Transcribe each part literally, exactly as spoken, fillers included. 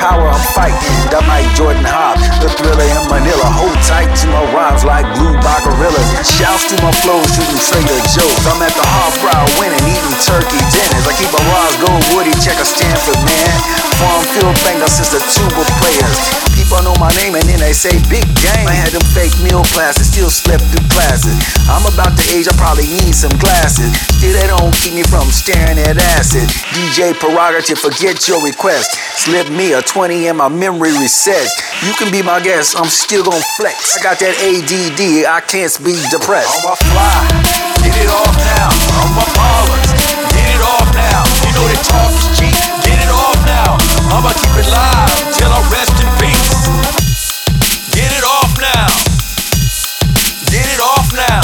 power, I'm fighting. That Mike Jordan Hop, the Thriller in Manila. Hold tight to my rhymes like glue by gorillas. Shouts to my flows, shooting Trader Joe's. I'm at the hard brow winning, eating turkey dinners. I keep a Roscoe Woody, check a Stanford man. Farm field banger since the tuba players. People know my name and then they say big game. I had them fake meal classes, still slept through classes. I'm about the age I probably need some glasses. Still they don't keep me from staring at acid. D J prerogative, forget your request. Slip me a twenty and my memory resets. You can be my guest, I'm still gon' flex. I got that A D D, I can't be depressed. On my fly, get it off now. On my ballers, get it off now. You know that talk is cheap, get it off now. I'ma keep it live till I rest in peace. Get it off now. Get it off now.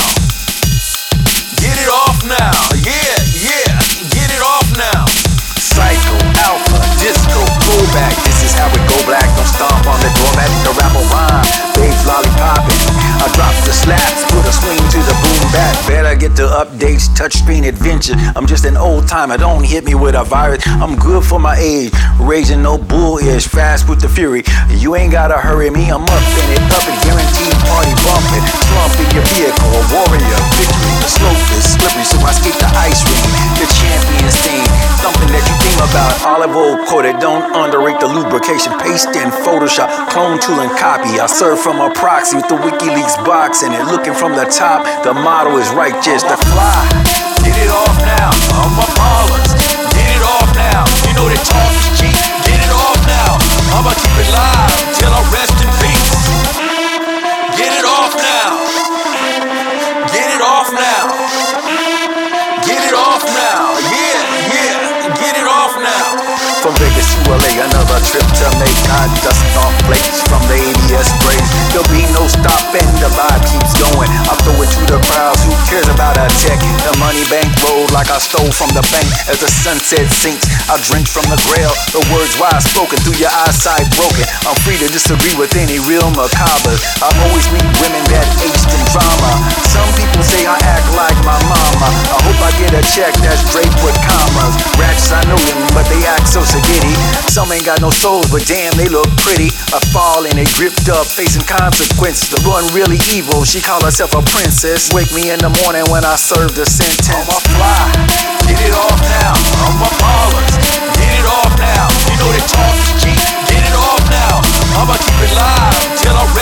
Get it off now. Yeah, yeah, get it off now. Psycho, alpha, disco, pullback. This is how we go black. Don't stomp on the doormat. The rapper rhyme, babes lollipopping. I drop the slaps, put a swing to the boom bap. Better get the updates, touchscreen adventure. I'm just an old timer, don't hit me with a virus. I'm good for my age, raging no bullish, fast with the fury. You ain't gotta hurry me, I'm up in it, up and guaranteed party bumping. Slump in your vehicle, a warrior, victory. The slope is slippery, so I skate the ice ring. The champion stain, something that you think about. Olive oil coated, don't underrate the lubrication. Paste in Photoshop, clone tool and copy. I serve from a proxy with the WikiLeaks box and it looking from the top. The motto is righteous, the fly. Get it off now, on my ballers. Get it off now, you know that talk is cheap. Get it off now, I'ma keep it live till I rest in peace. Get it off now. Get it off now. Get it off now. Yeah, yeah, get it off now. From Vegas to L A, another trip to make. I dust off flakes from the A B S sprays. There'll be no stop and the vibe keeps going. I throw it to the crowds, who cares about a check? The money bank rolled like I stole from the bank. As the sunset sinks, I drink from the grail. The words wise spoken through your eyesight broken. I'm free to disagree with any real macabres. I always meet women that aged in drama. Some people say I act like my mama. I hope I get a check that's draped with commas. Ratchets, I know them, but they act so spaghetti. Some ain't got no souls, but damn, they look pretty. I fall and they gripped up, facing consequences. The one really evil, she call herself a princess. Wake me in the morning when I serve the sentence. On my fly, get it off now. On my ballers, get it off now. You know that talk is cheap, get it off now. I'ma keep it live till I